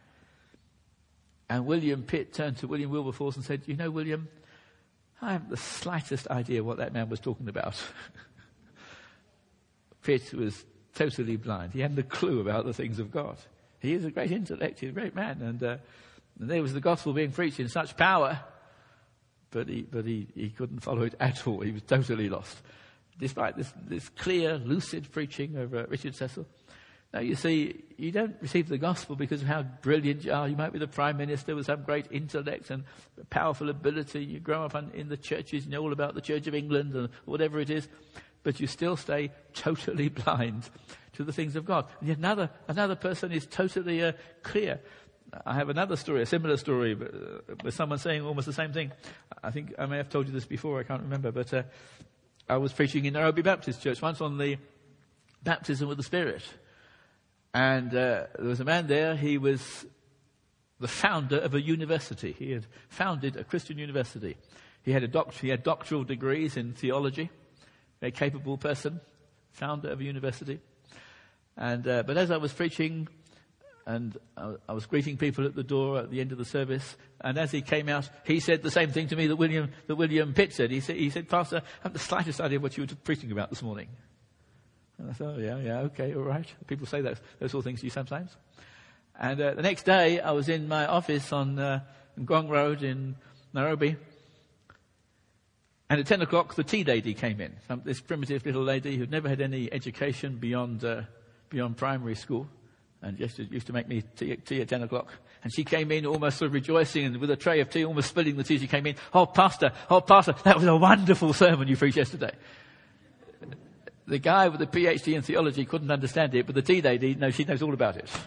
And William Pitt turned to William Wilberforce and said, you know, William, I have the slightest idea what that man was talking about. Pitt was totally blind. He hadn't a clue about the things of God. He is a great intellect, he's a great man, and there was the gospel being preached in such power, but he couldn't follow it at all. He was totally lost, despite this clear, lucid preaching of Richard Cecil. Now, you see, you don't receive the gospel because of how brilliant you are. You might be the prime minister with some great intellect and powerful ability. You grow up in the churches, you know all about the Church of England and whatever it is, but you still stay totally blind to the things of God. And yet another person is totally clear. I have another story, a similar story, with someone saying almost the same thing. I think I may have told you this before, I can't remember, but I was preaching in Nairobi Baptist Church once on the baptism with the Spirit. And there was a man there, he was the founder of a university. He had founded a Christian university. He had doctoral degrees in theology, a capable person, founder of a university. And but as I was preaching, and I was greeting people at the door at the end of the service, and as he came out, he said the same thing to me that William Pitt said. He said, Pastor, I have the slightest idea what you were preaching about this morning. And I thought, yeah, okay, all right. People say those sort of things to you sometimes. And the next day, I was in my office on Ngong Road in Nairobi. And at 10 o'clock, the tea lady came in. This primitive little lady who'd never had any education beyond primary school. And just used to make me tea at 10 o'clock. And she came in almost sort of rejoicing and with a tray of tea, almost spilling the tea. She came in, oh, Pastor, that was a wonderful sermon you preached yesterday. The guy with the PhD in theology couldn't understand it, but the tea lady, no, she knows all about it.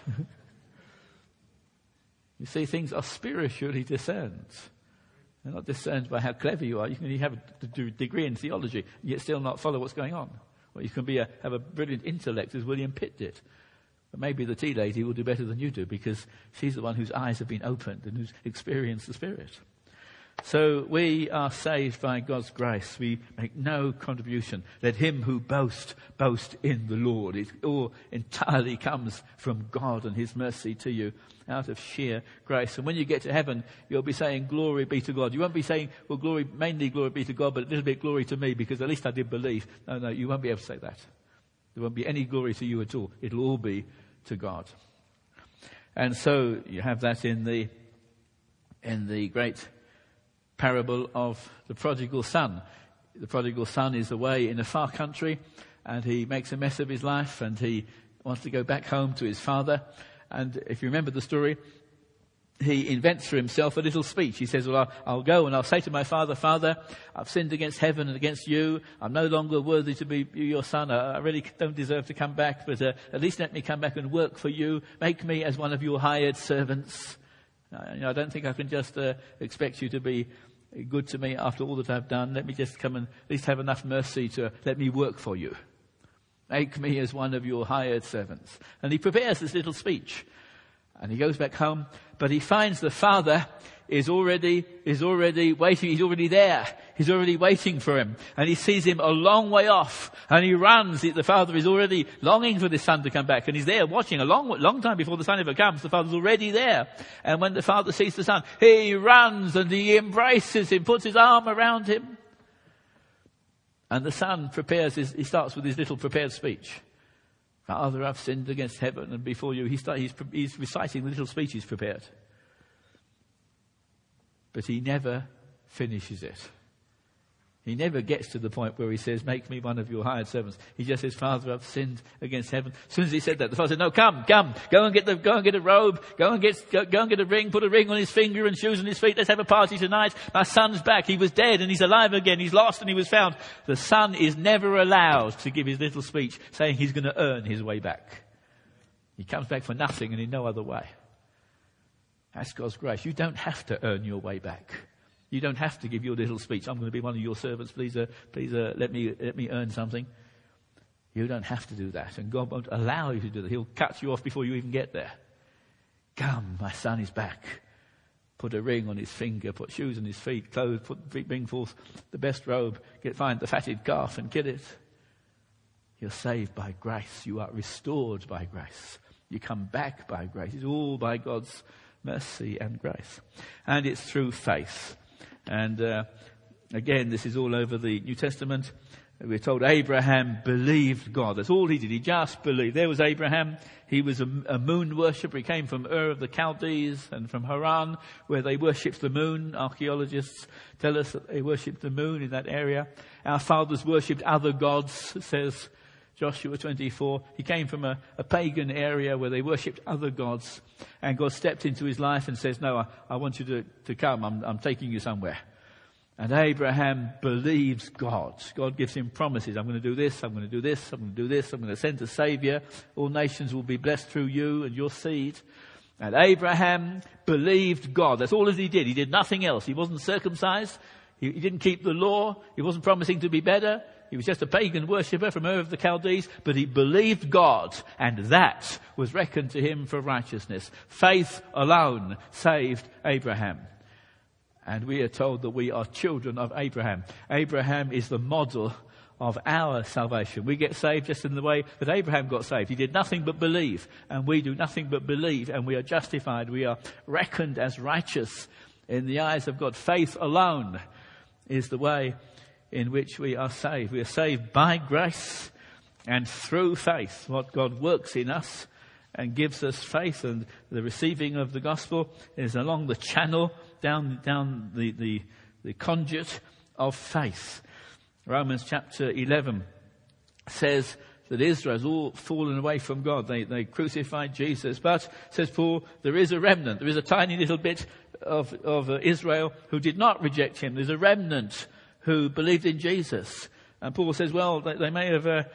You see, things are spiritually discerned. They're not discerned by how clever you are. You can have a degree in theology, yet still not follow what's going on. Or you can have a brilliant intellect, as William Pitt did. But maybe the tea lady will do better than you do, because she's the one whose eyes have been opened and who's experienced the Spirit. So we are saved by God's grace. We make no contribution. Let him who boast in the Lord. It all entirely comes from God and his mercy to you out of sheer grace. And when you get to heaven, you'll be saying, glory be to God. You won't be saying, well, mainly glory be to God, but a little bit glory to me, because at least I did believe. No, you won't be able to say that. There won't be any glory to you at all. It'll all be to God. And so you have that in the great parable of the prodigal son. The prodigal son is away in a far country, and he makes a mess of his life, and he wants to go back home to his father. And if you remember the story, he invents for himself a little speech. He says, well, I'll go and I'll say to my father, Father, I've sinned against heaven and against you. I'm no longer worthy to be your son. I really don't deserve to come back, but at least let me come back and work for you. Make me as one of your hired servants. I don't think I can just expect you to be good to me after all that I've done. Let me just come and at least have enough mercy to let me work for you. Make me as one of your hired servants. And he prepares this little speech. And he goes back home, but he finds the father is already waiting. He's already there. He's already waiting for him. And he sees him a long way off. And he runs. The father is already longing for this son to come back. And he's there watching a long time before the son ever comes. The father's already there. And when the father sees the son, he runs and he embraces him, puts his arm around him. And the son he starts with his little prepared speech. Father, I've sinned against heaven and before you. He's reciting the little speech he's prepared. But he never finishes it. He never gets to the point where he says, make me one of your hired servants. He just says, Father, I've sinned against heaven. As soon as he said that, the father said, no, come, go and get a robe, go and get a ring, put a ring on his finger and shoes on his feet. Let's have a party tonight. My son's back. He was dead and he's alive again. He's lost and he was found. The son is never allowed to give his little speech saying he's going to earn his way back. He comes back for nothing and in no other way. That's God's grace. You don't have to earn your way back. You don't have to give your little speech. I'm going to be one of your servants. Please let me earn something. You don't have to do that. And God won't allow you to do that. He'll cut you off before you even get there. Come, my son is back. Put a ring on his finger, put shoes on his feet, bring forth the best robe, find the fatted calf and kill it. You're saved by grace. You are restored by grace. You come back by grace. It's all by God's mercy and grace. And it's through faith. And Again, this is all over the New Testament. We're told Abraham believed God. That's all he did. He just believed. There was Abraham. He was a moon worshipper. He came from Ur of the Chaldees and from Haran, where they worshipped the moon. Archaeologists tell us that they worshipped the moon in that area. Our fathers worshipped other gods, says Joshua 24. He came from a pagan area where they worshipped other gods. And God stepped into his life and says, no, I want you to come. I'm taking you somewhere. And Abraham believes God. God gives him promises. I'm going to do this, I'm going to do this, I'm going to do this, I'm going to send a Saviour. All nations will be blessed through you and your seed. And Abraham believed God. That's all that he did. He did nothing else. He wasn't circumcised. He didn't keep the law. He wasn't promising to be better. He was just a pagan worshipper from Ur of the Chaldees. But he believed God. And that was reckoned to him for righteousness. Faith alone saved Abraham. And we are told that we are children of Abraham. Abraham is the model of our salvation. We get saved just in the way that Abraham got saved. He did nothing but believe, and we do nothing but believe, and we are justified. We are reckoned as righteous in the eyes of God. Faith alone is the way in which we are saved. We are saved by grace and through faith. What God works in us and gives us faith, and the receiving of the gospel is along the channel down the conduit of faith. Romans chapter 11 says that Israel has all fallen away from God. They crucified Jesus. But, says Paul, there is a remnant. There is a tiny little bit of Israel who did not reject him. There's a remnant who believed in Jesus. And Paul says, well, they may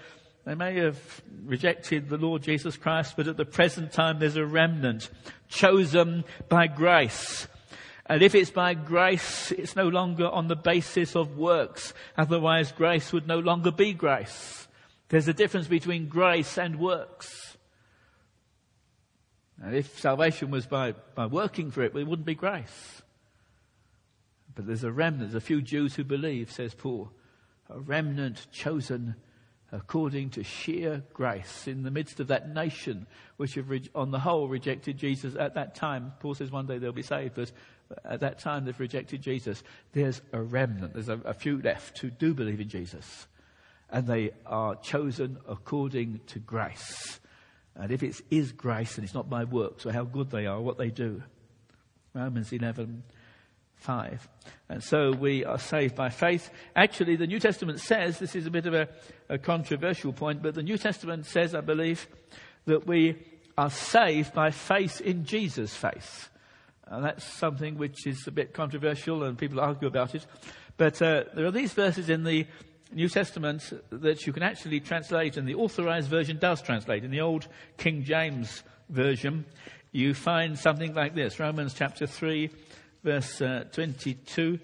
have rejected the Lord Jesus Christ, but at the present time there's a remnant chosen by grace. And if it's by grace, it's no longer on the basis of works. Otherwise, grace would no longer be grace. There's a difference between grace and works. And if salvation was by working for it, it wouldn't be grace. But there's a remnant, there's a few Jews who believe, says Paul. A remnant chosen according to sheer grace in the midst of that nation which have on the whole rejected Jesus at that time. Paul says one day they'll be saved, but at that time they've rejected Jesus. There's a remnant. There's a few left who do believe in Jesus. And they are chosen according to grace. And if it is grace and it's not by works or how good they are, what they do. Romans 11:5. And so we are saved by faith. Actually, the New Testament says, this is a bit of a controversial point, but the New Testament says, I believe, that we are saved by faith in Jesus' faith. And that's something which is a bit controversial and people argue about it. But there are these verses in the New Testament that you can actually translate, and the Authorized Version does translate. In the old King James Version, you find something like this. Romans chapter 3, verse 22.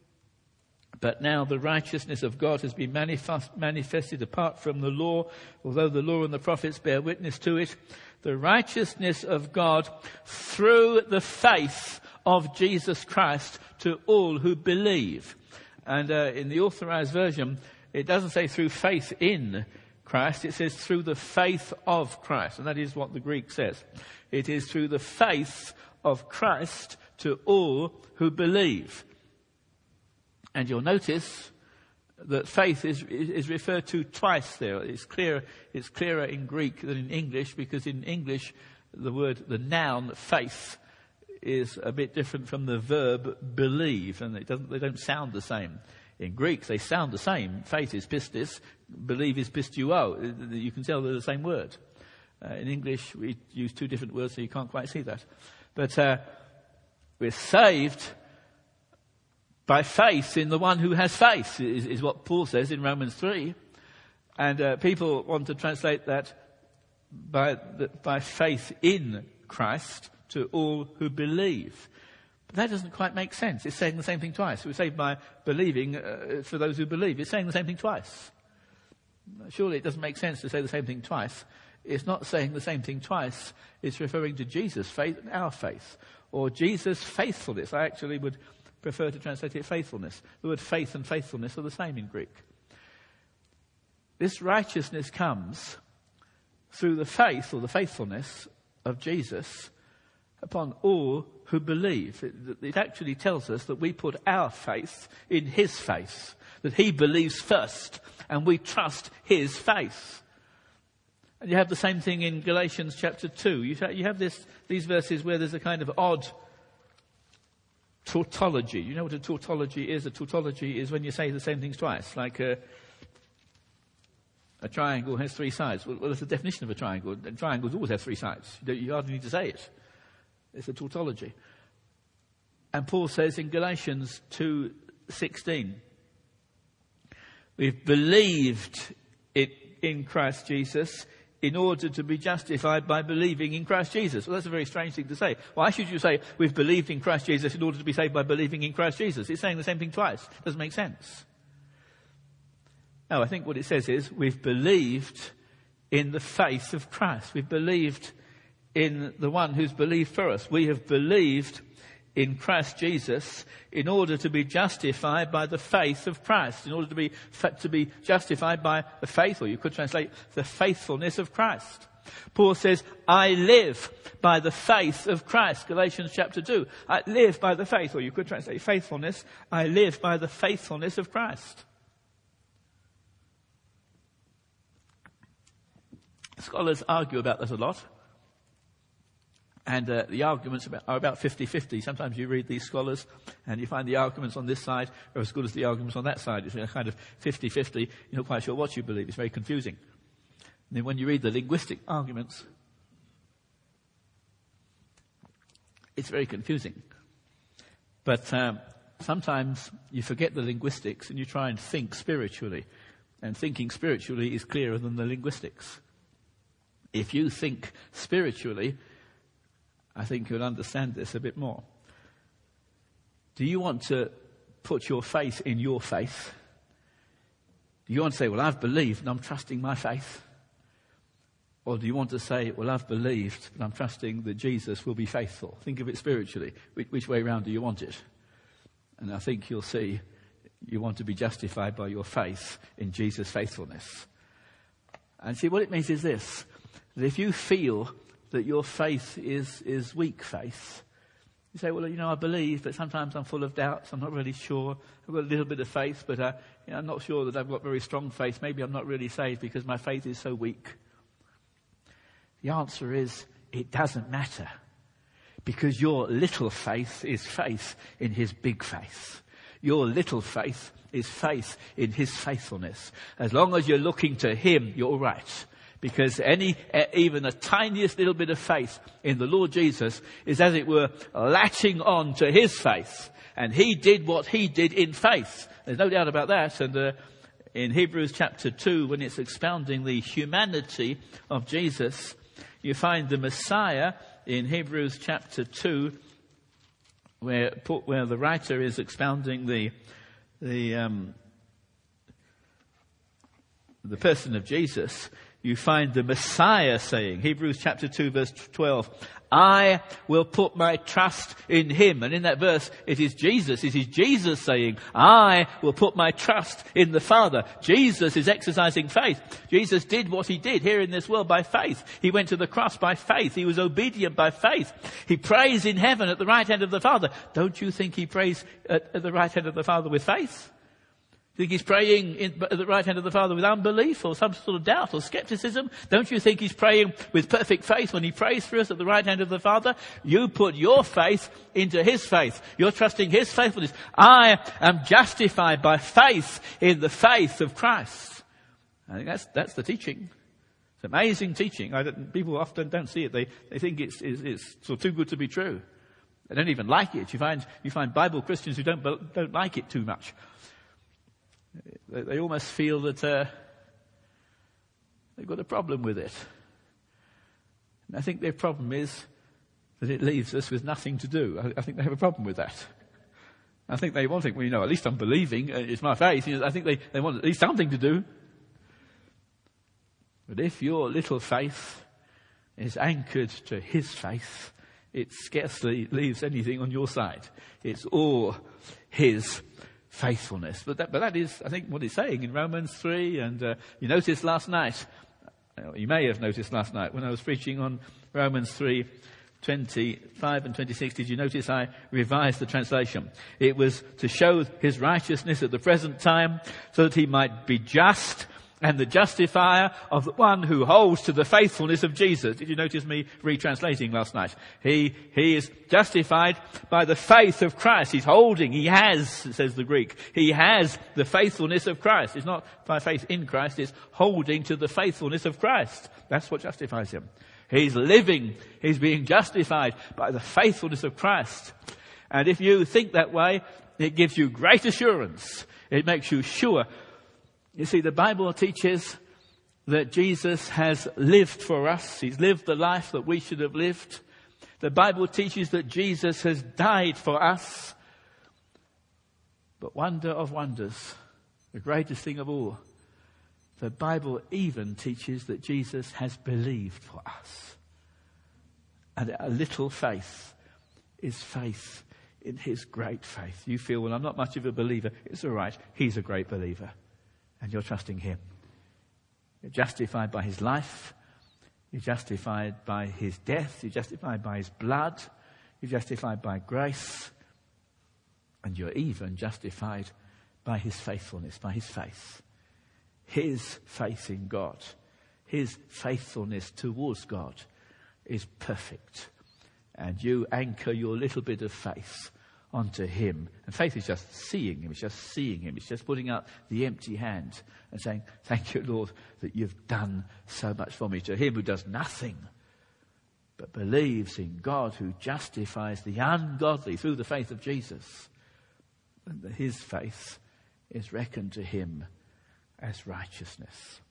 But now the righteousness of God has been manifested apart from the law, although the law and the prophets bear witness to it. The righteousness of God through the faith of Jesus Christ to all who believe. And in the Authorized Version, it doesn't say through faith in Christ, it says through the faith of Christ. And that is what the Greek says. It is through the faith of Christ to all who believe. And you'll notice that faith is referred to twice there. It's clearer in Greek than in English, because in English the noun faith is a bit different from the verb believe, and they don't sound the same. In Greek they sound the same. Faith is pistis, believe is pistuo. You can tell they're the same word. In English we use two different words, so you can't quite see that. But we're saved by faith in the one who has faith, is what Paul says in Romans 3. And people want to translate that by faith in Christ to all who believe. But that doesn't quite make sense. It's saying the same thing twice. We're saved by believing for those who believe. It's saying the same thing twice. Surely it doesn't make sense to say the same thing twice. It's not saying the same thing twice. It's referring to Jesus' faith and our faith, or Jesus' faithfulness. I actually would prefer to translate it faithfulness. The word faith and faithfulness are the same in Greek. This righteousness comes through the faith or the faithfulness of Jesus upon all who believe. It actually tells us that we put our faith in his faith, that he believes first, and we trust his faith. And you have the same thing in Galatians chapter 2. You have these verses where there's a kind of odd tautology. You know what a tautology is? A tautology is when you say the same things twice, like a triangle has three sides. Well, that's the definition of a triangle. Triangles always have three sides. You hardly need to say it. It's a tautology. And Paul says in Galatians 2:16, we've believed it in Christ Jesus in order to be justified by believing in Christ Jesus. Well, that's a very strange thing to say. Why should you say we've believed in Christ Jesus in order to be saved by believing in Christ Jesus? It's saying the same thing twice. It doesn't make sense. No, I think what it says is we've believed in the faith of Christ. We've believed in the one who's believed for us. We have believed in Christ Jesus in order to be justified by the faith of Christ, in order to be justified by the faith, or you could translate the faithfulness of Christ. Paul says, I live by the faith of Christ. Galatians chapter 2. I live by the faith, or you could translate faithfulness. I live by the faithfulness of Christ. Scholars argue about this a lot. And the arguments are about 50-50. Sometimes you read these scholars and you find the arguments on this side are as good as the arguments on that side. It's a kind of 50-50. You're not quite sure what you believe. It's very confusing. And then when you read the linguistic arguments, it's very confusing. But sometimes you forget the linguistics and you try and think spiritually. And thinking spiritually is clearer than the linguistics. If you think spiritually, I think you'll understand this a bit more. Do you want to put your faith in your faith? Do you want to say, well, I've believed and I'm trusting my faith? Or do you want to say, well, I've believed and I'm trusting that Jesus will be faithful? Think of it spiritually. Which way round do you want it? And I think you'll see you want to be justified by your faith in Jesus' faithfulness. And see, what it means is this, that if you feel that your faith is weak faith, you say, well, I believe, but sometimes I'm full of doubts. I'm not really sure. I've got a little bit of faith, but I'm not sure that I've got very strong faith. Maybe I'm not really saved because my faith is so weak. The answer is, it doesn't matter. Because your little faith is faith in his big faith. Your little faith is faith in his faithfulness. As long as you're looking to him, you're all right. Because even the tiniest little bit of faith in the Lord Jesus is, as it were, latching on to his faith. And he did what he did in faith. There's no doubt about that. And in Hebrews chapter 2, when it's expounding the humanity of Jesus, you find the Messiah in Hebrews chapter 2, where the writer is expounding the person of Jesus. You find the Messiah saying, Hebrews chapter 2 verse 12, I will put my trust in him. And in that verse, it is Jesus saying, I will put my trust in the Father. Jesus is exercising faith. Jesus did what he did here in this world by faith. He went to the cross by faith. He was obedient by faith. He prays in heaven at the right hand of the Father. Don't you think he prays at the right hand of the Father with faith? Think he's praying at the right hand of the Father with unbelief or some sort of doubt or skepticism? Don't you think he's praying with perfect faith when he prays for us at the right hand of the Father? You put your faith into his faith. You're trusting his faithfulness. I am justified by faith in the faith of Christ. I think that's the teaching. It's amazing teaching. People often don't see it. They think it's sort of too good to be true. They don't even like it. You find Bible Christians who don't like it too much. They almost feel that they've got a problem with it. And I think their problem is that it leaves us with nothing to do. I think they have a problem with that. I think they want to think, well, at least I'm believing. It's my faith. I think they want at least something to do. But if your little faith is anchored to his faith, it scarcely leaves anything on your side. It's all his faithfulness. But that is, I think, what it's saying in Romans 3. And you noticed last night, you may have noticed last night when I was preaching on Romans 3, 25 and 26, did you notice I revised the translation? It was to show his righteousness at the present time so that he might be just and the justifier of the one who holds to the faithfulness of Jesus. Did you notice me retranslating last night? He is justified by the faith of Christ. He has, says the Greek, he has the faithfulness of Christ. It's not by faith in Christ, it's holding to the faithfulness of Christ. That's what justifies him. He's being justified by the faithfulness of Christ. And if you think that way, it gives you great assurance. It makes you sure. You see, the Bible teaches that Jesus has lived for us. He's lived the life that we should have lived. The Bible teaches that Jesus has died for us. But wonder of wonders, the greatest thing of all, the Bible even teaches that Jesus has believed for us. And a little faith is faith in his great faith. You feel, well, I'm not much of a believer. It's all right. He's a great believer. And you're trusting him. You're justified by his life. You're justified by his death. You're justified by his blood. You're justified by grace. And you're even justified by his faithfulness, by his faith. His faith in God, his faithfulness towards God is perfect. And you anchor your little bit of faith onto him. And faith is just seeing him. It's just seeing him. It's just putting out the empty hand and saying, thank you, Lord, that you've done so much for me. To him who does nothing but believes in God, who justifies the ungodly through the faith of Jesus. And his faith is reckoned to him as righteousness.